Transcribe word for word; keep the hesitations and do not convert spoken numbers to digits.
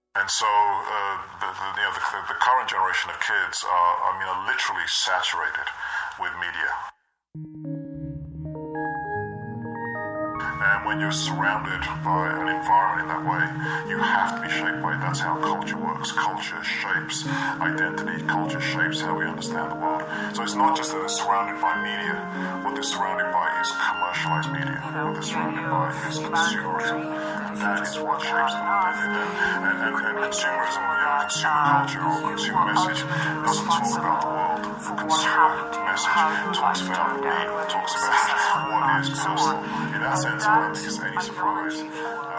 And so, uh, the, the, you know, the, the current generation of kids are, I mean, are literally saturated with media. And when you're surrounded by an environment in that way, you have to be shaped by it. That's how culture works. Culture shapes identity. Culture shapes how we understand the world. So it's not just that they're surrounded by media. What they're surrounded by is commercialized media. What they're surrounded by is consumerism. And that is what shapes them. And, and, and, and consumerism, you know, consumer culture or consumer message doesn't talk about the world. Consumer message talks about me, talks about what is personal. In that sense, I don't think it's any surprise. Uh,